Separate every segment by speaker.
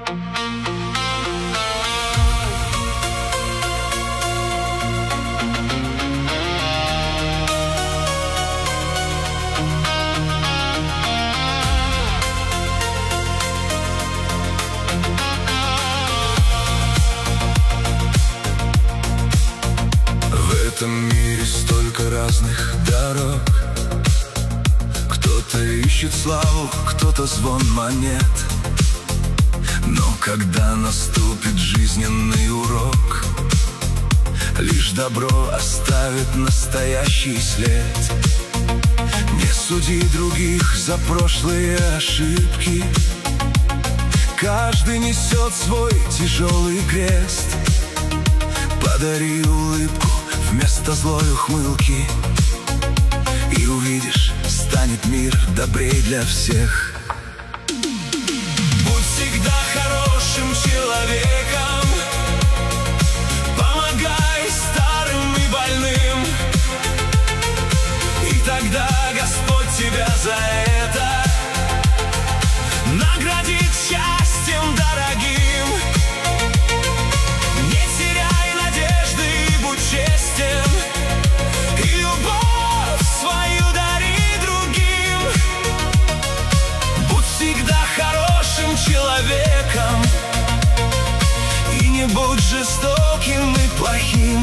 Speaker 1: В этом мире столько разных дорог. Кто-то ищет славу, кто-то звон монет. Но когда наступит жизненный урок, лишь добро оставит настоящий след. Не суди других за прошлые ошибки. Каждый несет свой тяжелый крест. Подари улыбку вместо злой ухмылки, и увидишь, станет мир добрей для всех. Будь всегда хорошим человеком, помогай старым и больным, и тогда Господь тебя за это наградит счастьем дорогим. И любовь свою дари другим. Будь всегда хорошим человеком, и не будь жестоким и плохим.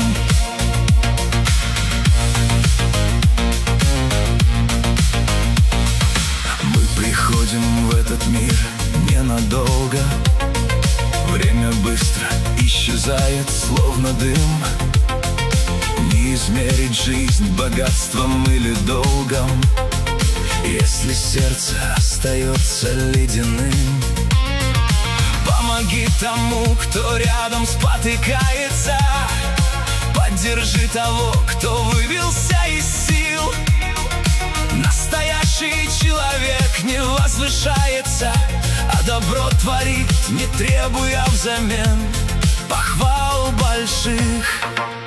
Speaker 1: Мы приходим в этот мир ненадолго. Время быстро исчезает, словно дым. Не измерить жизнь богатством или долгом, если сердце остается ледяным. Помоги тому, кто рядом спотыкается. Поддержи того, кто выбился из сил. Настоящий человек не возвышается, а добро творит, не требуя взамен похвал больших.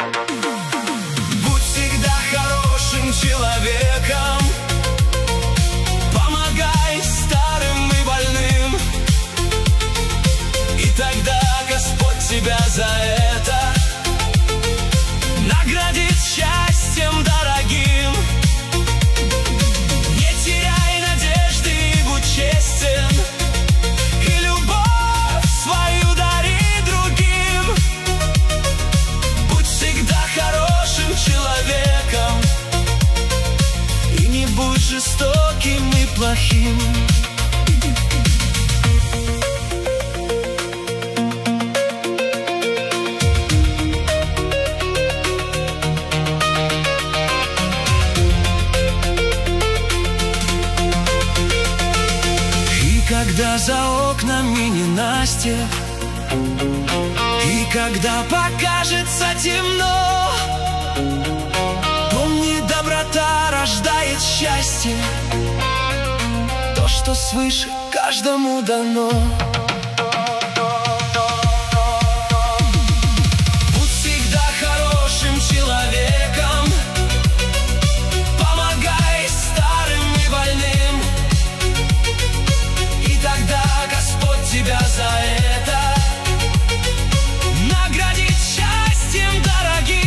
Speaker 1: Человеком, помогай старым и больным, и тогда Господь тебя за это наградит счастьем дорогим. Не теряй надежды и будь честен, и любовь свою дари другим. Будь всегда хорошим человеком, не будь жестоким и плохим. И когда за окнами ненастье, и когда покажется темно, доброта рождает счастье, то, что свыше каждому дано. Будь всегда хорошим человеком, помогай старым и больным, и тогда Господь тебя за это наградит счастьем дорогим.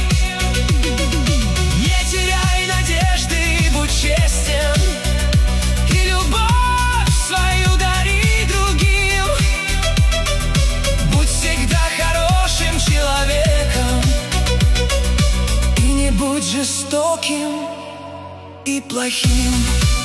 Speaker 1: Честен, и любовь свою дари другим. Будь всегда хорошим человеком, и не будь жестоким и плохим.